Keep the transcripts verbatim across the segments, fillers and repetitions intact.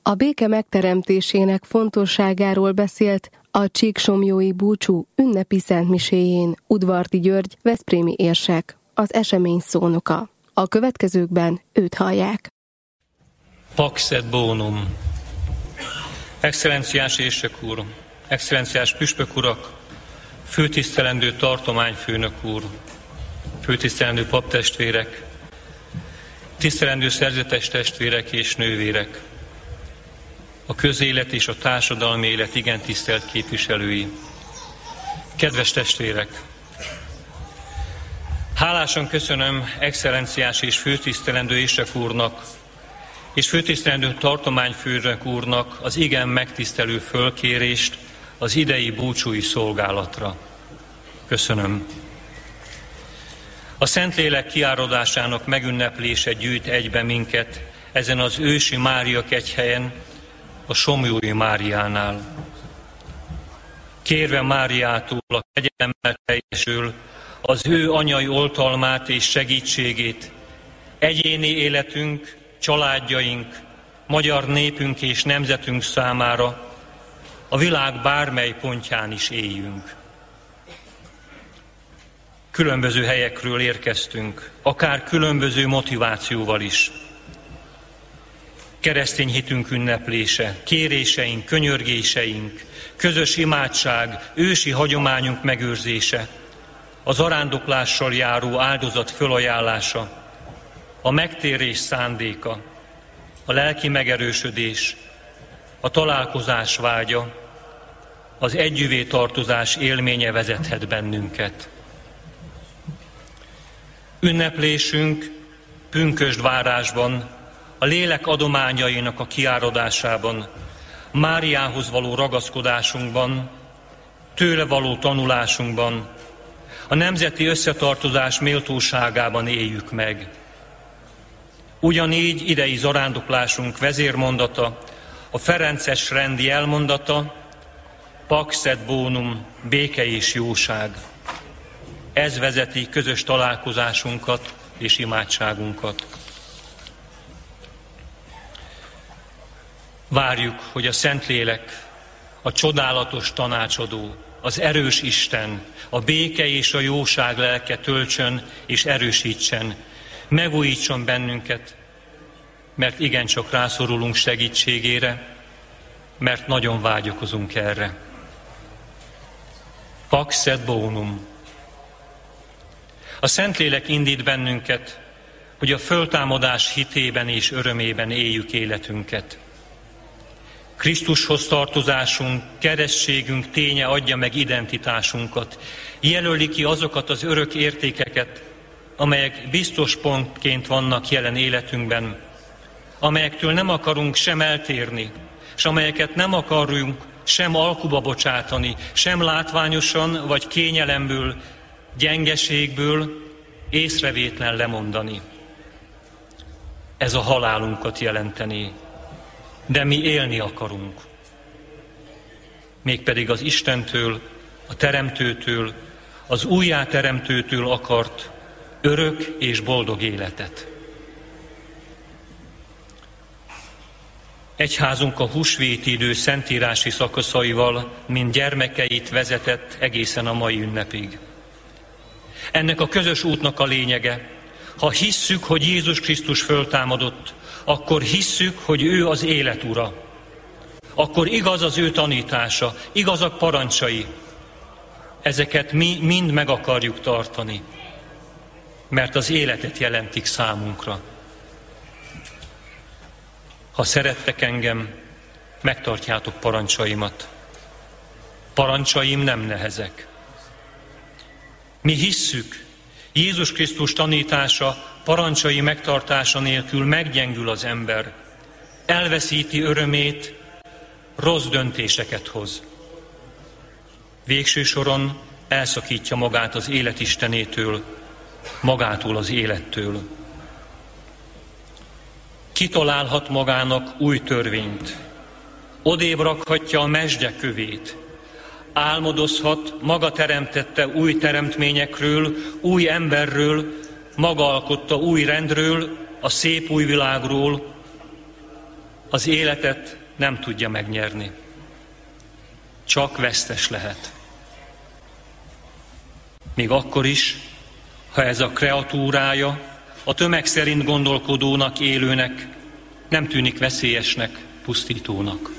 A béke megteremtésének fontosságáról beszélt a csíksomlyói búcsú ünnepi szentmiséjén Udvardi György, veszprémi érsek, az esemény szónoka. A következőkben őt hallják. Pax et bonum. Excellenciás érsek úr, excellenciás püspök urak, főtisztelendő tartományfőnök úr, főtisztelendő paptestvérek, tisztelendő szerzetes testvérek és nővérek, a közélet és a társadalmi élet igen tisztelt képviselői, kedves testvérek! Hálásan köszönöm excellenciás és főtisztelendő érsek úrnak és főtisztelendő tartományfőnök úrnak az igen megtisztelő fölkérést az idei búcsúi szolgálatra. Köszönöm. A Szentlélek kiáradásának megünneplése gyűjt egybe minket ezen az ősi Mária kegyhelyen, a Somlyói Máriánál. Kérve Máriától a kegyelemmel teljesül az ő anyai oltalmát és segítségét, egyéni életünk, családjaink, magyar népünk és nemzetünk számára a világ bármely pontján is éljünk. Különböző helyekről érkeztünk, akár különböző motivációval is. Keresztény hitünk ünneplése, kéréseink, könyörgéseink, közös imádság, ősi hagyományunk megőrzése, az arándoklással járó áldozat fölajánlása, a megtérés szándéka, a lelki megerősödés, a találkozás vágya, az együvé tartozás élménye vezethet bennünket. Ünneplésünk pünkösdvárásban, a lélek adományainak a kiáradásában, Máriához való ragaszkodásunkban, tőle való tanulásunkban, a nemzeti összetartozás méltóságában éljük meg. Ugyanígy idei zarándoklásunk vezérmondata, a ferences rend jelmondata, Pax et bonum, béke és jóság. Ez vezeti közös találkozásunkat és imádságunkat. Várjuk, hogy a Szentlélek, a csodálatos tanácsadó, az erős Isten, a béke és a jóság lelke töltsön és erősítsen, megújítson bennünket, mert igencsak rászorulunk segítségére, mert nagyon vágyakozunk erre. Pax et bonum. A Szentlélek indít bennünket, hogy a föltámadás hitében és örömében éljük életünket. Krisztushoz tartozásunk, keresztségünk ténye adja meg identitásunkat, jelöli ki azokat az örök értékeket, amelyek biztos pontként vannak jelen életünkben, amelyektől nem akarunk sem eltérni, és amelyeket nem akarunk sem alkuba bocsátani, sem látványosan vagy kényelemből, gyengeségből észrevétlen lemondani. Ez a halálunkat jelenteni, de mi élni akarunk. Mégpedig az Istentől, a Teremtőtől, az újjáteremtőtől akart örök és boldog életet. Egyházunk a húsvéti idő szentírási szakaszaival, mint gyermekeit vezetett egészen a mai ünnepig. Ennek a közös útnak a lényege, ha hisszük, hogy Jézus Krisztus föltámadott, akkor hisszük, hogy ő az élet ura. Akkor igaz az ő tanítása, igazak parancsai. Ezeket mi mind meg akarjuk tartani, mert az életet jelentik számunkra. Ha szerettek engem, megtartjátok parancsaimat. Parancsaim nem nehezek. Mi hisszük, Jézus Krisztus tanítása, parancsai megtartása nélkül meggyengül az ember, elveszíti örömét, rossz döntéseket hoz. Végső soron elszakítja magát az élet Istenétől, magától az élettől. Kitalálhat magának új törvényt, odébb rakhatja a mezsdje kövét, álmodozhat maga teremtette új teremtményekről, új emberről, maga alkotta új rendről, a szép új világról, az életet nem tudja megnyerni. Csak vesztes lehet. Még akkor is, ha ez a kreatúrája a tömeg szerint gondolkodónak, élőnek nem tűnik veszélyesnek, pusztítónak.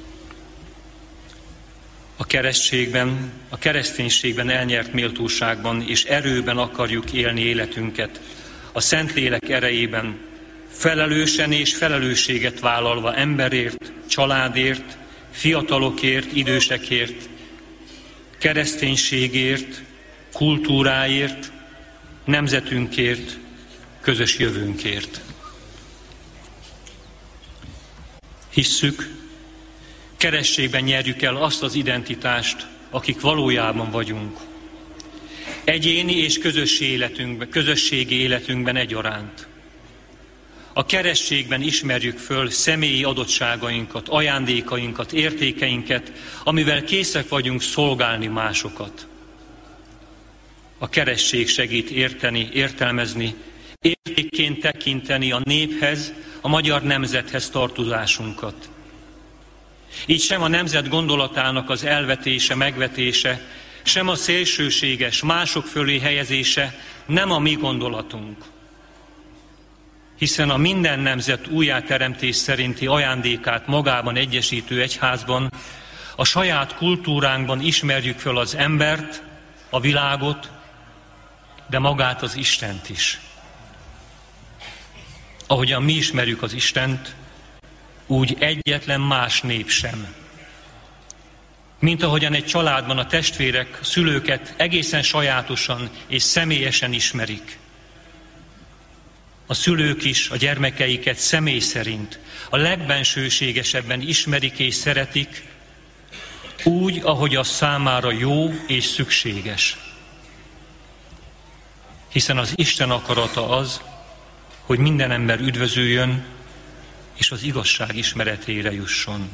A keresztségben, a kereszténységben elnyert méltóságban és erőben akarjuk élni életünket, a Szentlélek erejében, felelősen és felelősséget vállalva emberért, családért, fiatalokért, idősekért, kereszténységért, kultúráért, nemzetünkért, közös jövőnkért. Hisszük, keresztségben nyerjük el azt az identitást, akik valójában vagyunk. Egyéni és közösségi életünkben, közösségi életünkben egyaránt. A keresztségben ismerjük föl személyi adottságainkat, ajándékainkat, értékeinket, amivel készek vagyunk szolgálni másokat. A keresztség segít érteni, értelmezni, értékként tekinteni a néphez, a magyar nemzethez tartozásunkat. Így sem a nemzet gondolatának az elvetése, megvetése, sem a szélsőséges, mások fölé helyezése nem a mi gondolatunk. Hiszen a minden nemzet újjáteremtés szerinti ajándékát magában egyesítő egyházban, a saját kultúránkban ismerjük föl az embert, a világot, de magát az Istent is. Ahogyan mi ismerjük az Istent, úgy egyetlen más nép sem. Mint ahogyan egy családban a testvérek, szülőket egészen sajátosan és személyesen ismerik. A szülők is a gyermekeiket személy szerint a legbensőségesebben ismerik és szeretik, úgy, ahogy az számára jó és szükséges. Hiszen az Isten akarata az, hogy minden ember üdvözüljön, és az igazság ismeretére jusson.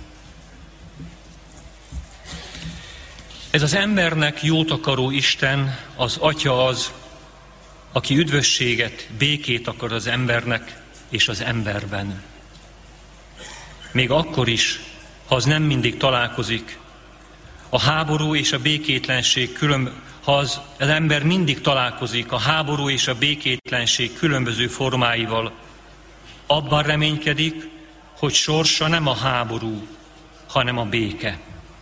Ez az embernek jót akaró Isten, az Atya az, aki üdvösséget, békét akar az embernek és az emberben. Még akkor is, ha az nem mindig találkozik, a háború és a békétlenség külön, ha az, az ember mindig találkozik a háború és a békétlenség különböző formáival, abban reménykedik, hogy sorsa nem a háború, hanem a béke.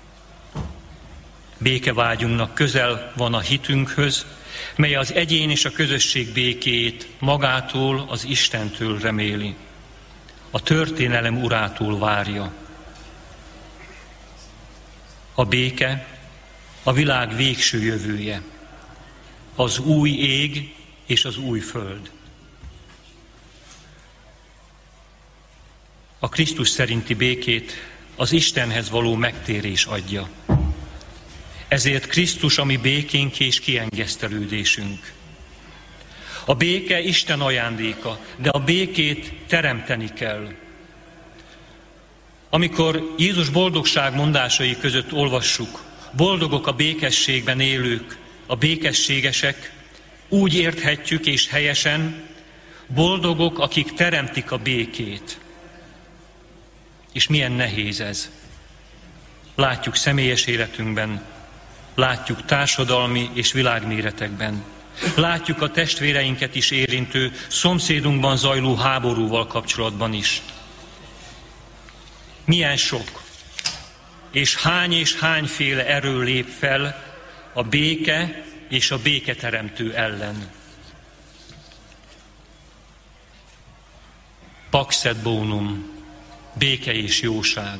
Békevágyunknak közel van a hitünkhöz, mely az egyén és a közösség békéjét magától, az Istentől reméli. A történelem urától várja. A béke a világ végső jövője, az új ég és az új föld. A Krisztus szerinti békét az Istenhez való megtérés adja. Ezért Krisztus a mi békénk és kiengesztelődésünk. A béke Isten ajándéka, de a békét teremteni kell. Amikor Jézus boldogság mondásai között olvassuk, boldogok a békességben élők, a békességesek, úgy érthetjük és helyesen, boldogok, akik teremtik a békét. És milyen nehéz ez. Látjuk személyes életünkben, látjuk társadalmi és világméretekben. Látjuk a testvéreinket is érintő, szomszédunkban zajló háborúval kapcsolatban is. Milyen sok és hány és hányféle erő lép fel a béke és a béketeremtő ellen. Pax et bonum, béke és jóság.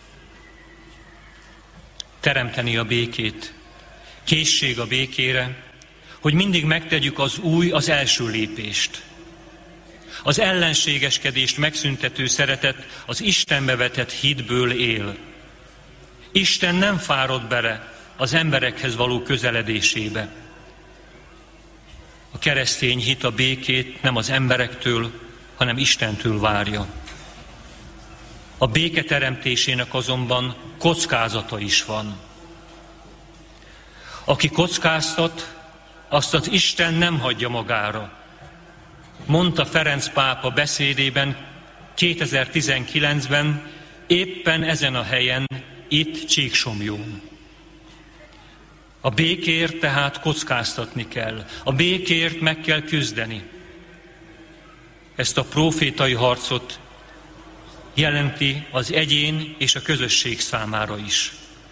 Teremteni a békét, készség a békére, hogy mindig megtegyük az új, az első lépést. Az ellenségeskedést megszüntető szeretet az Istenbe vetett hitből él. Isten nem fárad bele az emberekhez való közeledésébe. A keresztény hit a békét nem az emberektől, hanem Istentől várja. A béke teremtésének azonban kockázata is van. Aki kockáztat, azt az Isten nem hagyja magára. Mondta Ferenc pápa beszédében, kétezer-tizenkilencben éppen ezen a helyen, itt Csíksomlyón. A békért tehát kockáztatni kell, a békért meg kell küzdeni. Ezt a prófétai harcot jelenti az egyén és a közösség számára is.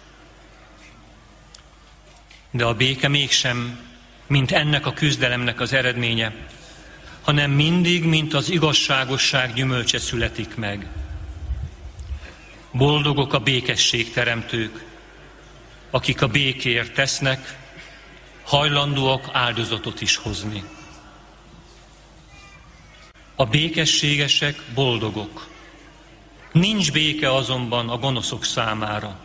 De a béke mégsem, mint ennek a küzdelemnek az eredménye, hanem mindig, mint az igazságosság gyümölcse születik meg. Boldogok a békességteremtők, akik a békért tesznek, hajlandóak áldozatot is hozni. A békességesek boldogok. Nincs béke azonban a gonoszok számára.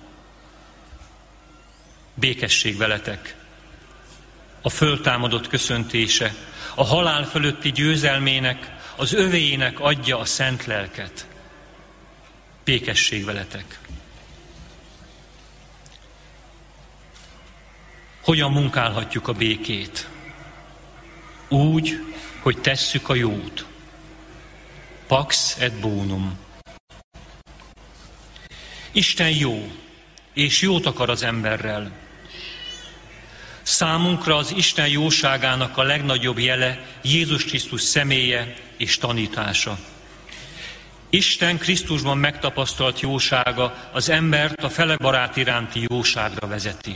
Békesség veletek. A föltámadott köszöntése, a halál fölötti győzelmének, az övéinek adja a szent lelket. Békesség veletek. Hogyan munkálhatjuk a békét? Úgy, hogy tesszük a jót. Pax et bonum. Isten jó, és jót akar az emberrel. Számunkra az Isten jóságának a legnagyobb jele Jézus Krisztus személye és tanítása. Isten Krisztusban megtapasztalt jósága az embert a felebarát iránti jóságra vezeti.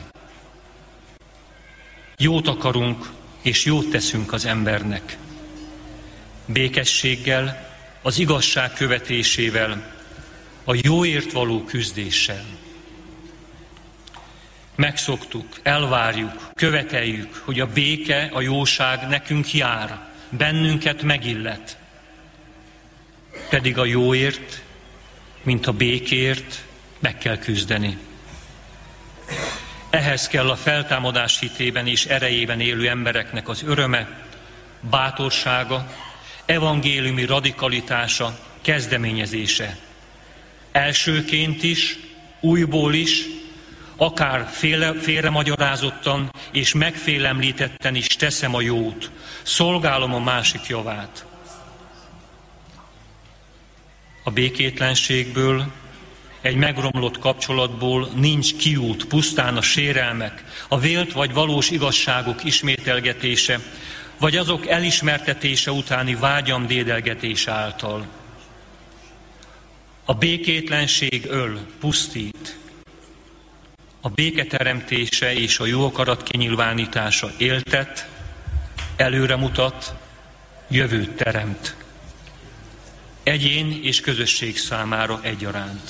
Jót akarunk, és jót teszünk az embernek. Békességgel, az igazság követésével, a jóért való küzdéssel. Megszoktuk, elvárjuk, követeljük, hogy a béke, a jóság nekünk jár, bennünket megillet. Pedig a jóért, mint a békért meg kell küzdeni. Ehhez kell a feltámadás hitében és erejében élő embereknek az öröme, bátorsága, evangéliumi radikalitása, kezdeményezése. Elsőként is, újból is, akár félre, félremagyarázottan és megfélemlítetten is teszem a jót, szolgálom a másik javát. A békétlenségből, egy megromlott kapcsolatból nincs kiút, pusztán a sérelmek, a vélt vagy valós igazságok ismételgetése, vagy azok elismertetése utáni vágyam dédelgetése által. A békétlenség öl, pusztít. A béketeremtése és a jó akarat kinyilvánítása éltet, előremutat, jövőt teremt. Egyén és közösség számára egyaránt.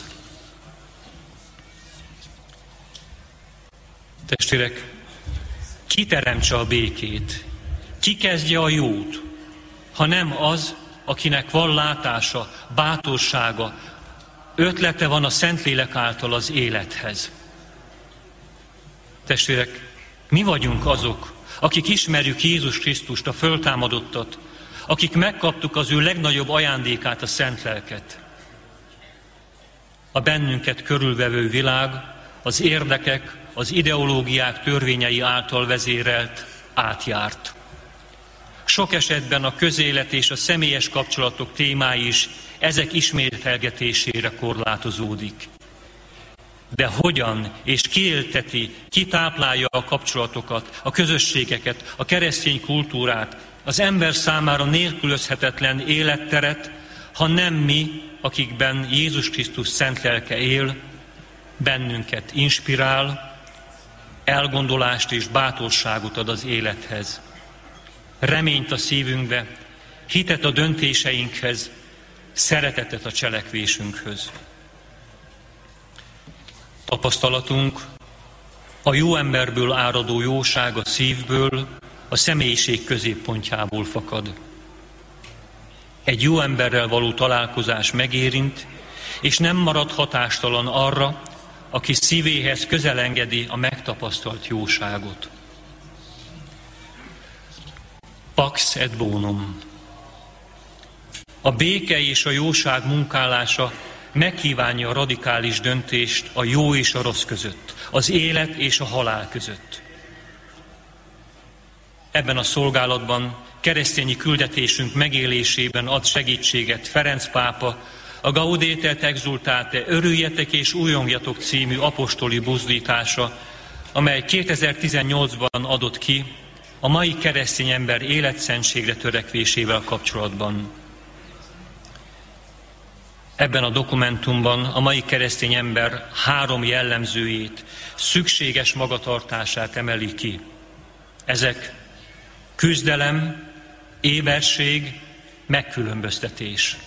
Testvérek, ki teremtse a békét? Ki kezdje a jót? Ha nem az, akinek van látása, bátorsága, ötlete van a Szentlélek által az élethez. Testvérek, mi vagyunk azok, akik ismerjük Jézus Krisztust, a föltámadottat, akik megkaptuk az ő legnagyobb ajándékát, a Szent Lelket. A bennünket körülvevő világ az érdekek, az ideológiák törvényei által vezérelt, átjárt. Sok esetben a közélet és a személyes kapcsolatok témái is ezek ismételgetésére korlátozódik. De hogyan és ki élteti, ki táplálja a kapcsolatokat, a közösségeket, a keresztény kultúrát, az ember számára nélkülözhetetlen életteret, ha nem mi, akikben Jézus Krisztus szent lelke él, bennünket inspirál, elgondolást és bátorságot ad az élethez. Reményt a szívünkbe, hitet a döntéseinkhez, szeretetet a cselekvésünkhöz. Tapasztalatunk a jó emberből áradó jóság a szívből, a személyiség középpontjából fakad. Egy jó emberrel való találkozás megérint, és nem marad hatástalan arra, aki szívéhez közel engedi a megtapasztalt jóságot. Pax et bonum. A béke és a jóság munkálása megkívánja a radikális döntést a jó és a rossz között, az élet és a halál között. Ebben a szolgálatban keresztényi küldetésünk megélésében ad segítséget Ferenc pápa, a Gaudete et Exsultate, Örüljetek és újongjatok című apostoli buzdítása, amely kétezer-tizennyolcban adott ki a mai keresztény ember életszentségre törekvésével kapcsolatban. Ebben a dokumentumban a mai keresztény ember három jellemzőjét, szükséges magatartását emeli ki. Ezek küzdelem, éberség, megkülönböztetés.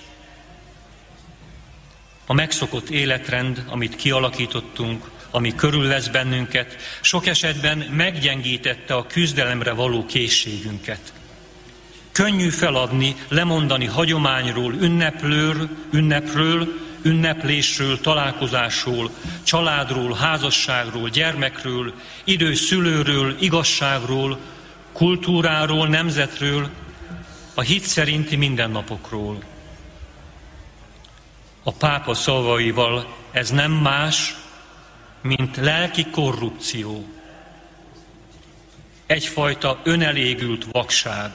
A megszokott életrend, amit kialakítottunk, ami körülvesz bennünket, sok esetben meggyengítette a küzdelemre való készségünket. Könnyű feladni, lemondani hagyományról, ünnepről, ünnepről, ünneplésről, találkozásról, családról, házasságról, gyermekről, idős szülőről, igazságról, kultúráról, nemzetről, a hit szerinti mindennapokról. A pápa szavaival ez nem más, mint lelki korrupció. Egyfajta önelégült vakság.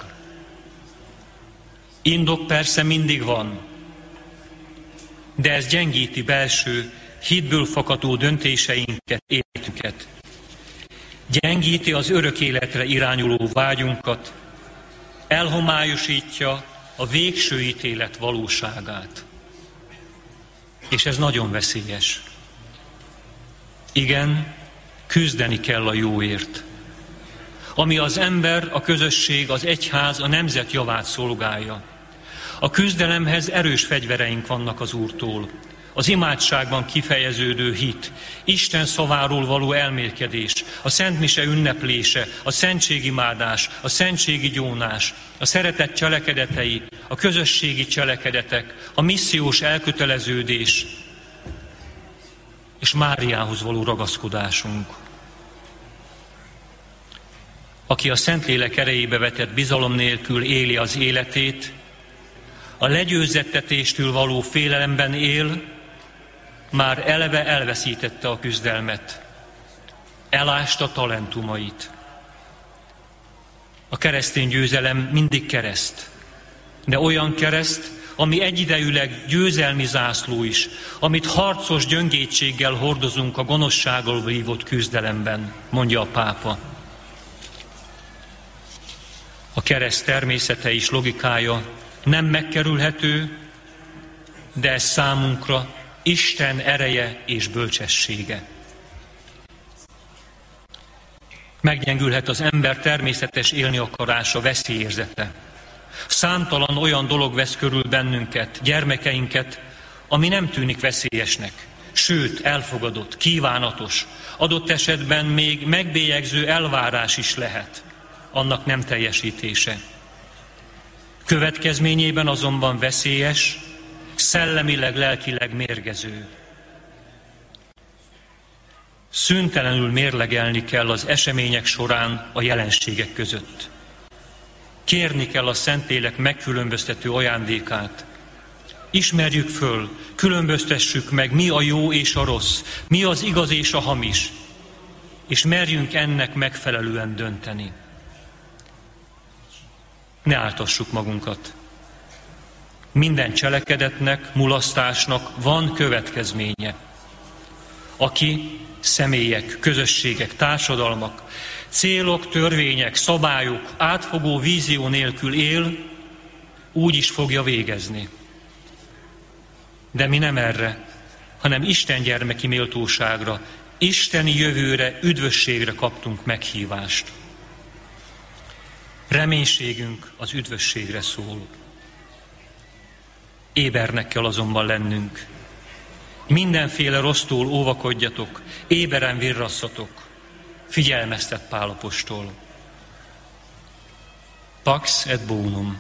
Indok persze mindig van, de ez gyengíti belső, hitből fakadó döntéseinket, életünket. Gyengíti az örök életre irányuló vágyunkat, elhomályosítja a végső ítélet valóságát. És ez nagyon veszélyes. Igen, küzdeni kell a jóért. Ami az ember, a közösség, az egyház, a nemzet javát szolgálja. A küzdelemhez erős fegyvereink vannak az Úrtól. Az imádságban kifejeződő hit, Isten szaváról való elmélkedés, a szentmise ünneplése, a szentségimádás, a szentségi gyónás, a szeretet cselekedetei, a közösségi cselekedetek, a missziós elköteleződés és Máriához való ragaszkodásunk. Aki a Szentlélek erejébe vetett bizalom nélkül éli az életét, a legyőzettetéstől való félelemben él, már eleve elveszítette a küzdelmet, elásta talentumait. A keresztény győzelem mindig kereszt, de olyan kereszt, ami egyidejűleg győzelmi zászló is, amit harcos gyöngétséggel hordozunk a gonoszsággal vívott küzdelemben, mondja a pápa. A kereszt természete és logikája nem megkerülhető, de ez számunkra Isten ereje és bölcsessége. Meggyengülhet az ember természetes élni akarása, veszélyérzete. Számtalan olyan dolog vesz körül bennünket, gyermekeinket, ami nem tűnik veszélyesnek, sőt, elfogadott, kívánatos, adott esetben még megbélyegző elvárás is lehet, annak nem teljesítése. Következményében azonban veszélyes, szellemileg, lelkileg mérgező. Szüntelenül mérlegelni kell az események során a jelenségek között. Kérni kell a Szentlélek megkülönböztető ajándékát. Ismerjük föl, különböztessük meg, mi a jó és a rossz, mi az igaz és a hamis, és merjünk ennek megfelelően dönteni. Ne áltassuk magunkat. Minden cselekedetnek, mulasztásnak van következménye. Aki személyek, közösségek, társadalmak, célok, törvények, szabályok, átfogó vízió nélkül él, úgy is fogja végezni. De mi nem erre, hanem Isten gyermeki méltóságra, isteni jövőre, üdvösségre kaptunk meghívást. Reménységünk az üdvösségre szól. Ébernek kell azonban lennünk. Mindenféle rossztól óvakodjatok, éberen virrasszatok, figyelmeztet Pál apostol. Pax et bonum.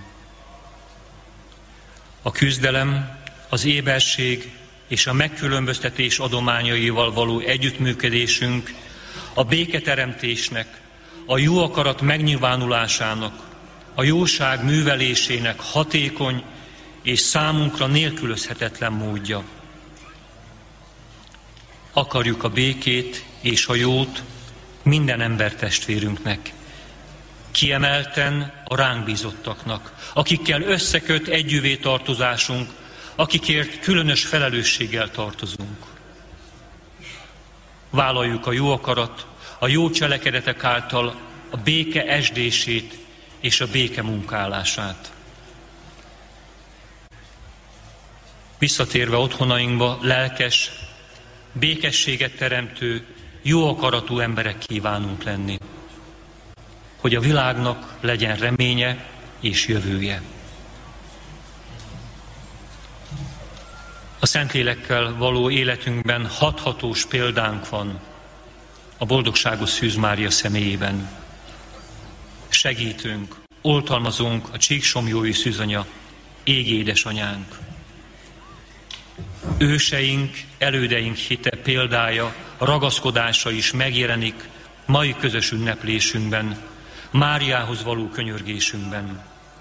A küzdelem, az éberség és a megkülönböztetés adományaival való együttműködésünk a béketeremtésnek, a jó akarat megnyilvánulásának, a jóság művelésének hatékony és számunkra nélkülözhetetlen módja. Akarjuk a békét és a jót minden embertestvérünknek. kiemelten a ránk bízottaknak, akikkel összeköt együvé tartozásunk, akikért különös felelősséggel tartozunk. Vállaljuk a jó akarat, a jó cselekedetek által a béke esdését és a béke munkálását. Visszatérve otthonainkba, lelkes, békességet teremtő, jó akaratú emberek kívánunk lenni, hogy a világnak legyen reménye és jövője. A Szentlélekkel való életünkben hathatós példánk van a boldogságos Szűz Mária személyében. Segítünk, oltalmazunk a Csíksomlyói Szűzanya, égi édesanyánk. Őseink, elődeink hite példája, ragaszkodása is megjelenik mai közös ünneplésünkben, Máriához való könyörgésünkben.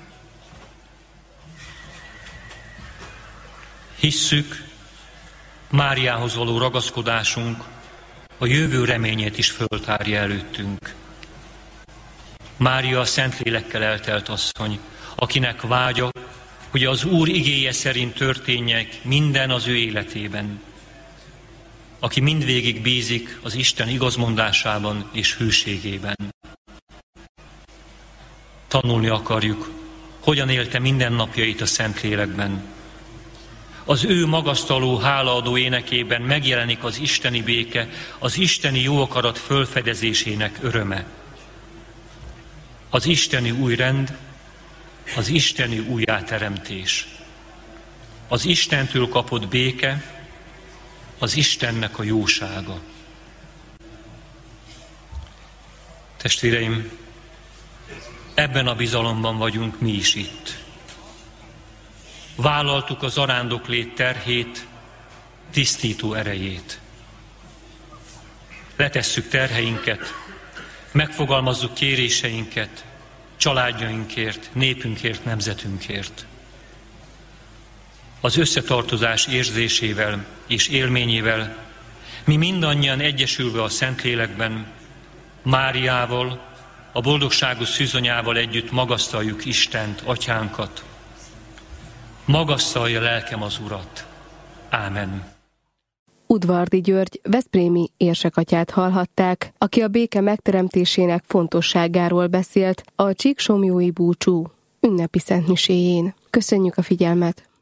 Hisszük, Máriához való ragaszkodásunk a jövő reményét is föltárja előttünk. Mária a Szentlélekkel eltelt asszony, akinek vágya, hogy az Úr igéje szerint történjek minden az ő életében, aki mindvégig bízik az Isten igazmondásában és hűségében. Tanulni akarjuk, hogyan élte mindennapjait a Szentlélekben. Az ő magasztaló, hálaadó énekében megjelenik az isteni béke, az isteni jó akarat fölfedezésének öröme. Az isteni új rend, az isteni újjáteremtés. Az Istentől kapott béke, az Istennek a jósága. Testvéreim, ebben a bizalomban vagyunk mi is itt. Vállaltuk az zarándoklét terhét, tisztító erejét. Letesszük terheinket, megfogalmazzuk kéréseinket, családjainkért, népünkért, nemzetünkért. Az összetartozás érzésével és élményével mi mindannyian egyesülve a Szentlélekben, Máriával, a boldogságos szűzanyával együtt magasztaljuk Istent, Atyánkat. Magasztalja lelkem az Urat. Ámen. Udvardi György veszprémi érsekatyát hallhatták, aki a béke megteremtésének fontosságáról beszélt a Csíksomlyói búcsú ünnepi szentmiséjén. Köszönjük a figyelmet!